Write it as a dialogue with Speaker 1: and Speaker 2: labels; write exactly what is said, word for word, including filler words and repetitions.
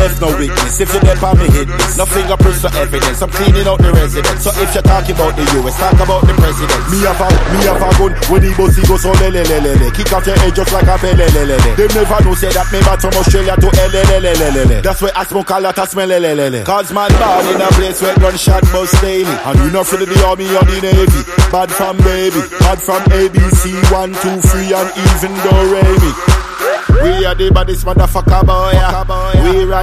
Speaker 1: left no witness. If you never me hit this, no fingerprints or evidence. I'm cleaning out the residence. So if you're talking about the U S, talk about the president. Me have a, me have a gun when the bossy go so le le le le le. Kick off your head just like a pele le le le. They never know say that me back from Australia to L L L L L. That's why I smoke a lot of smell L L L. Cause man born in a place where gunshot bust daily. And you not for the army or the navy. Bad from baby, bad from A B C, one, two, three, and even do re mi. We are the baddest motherfucker boy. We right.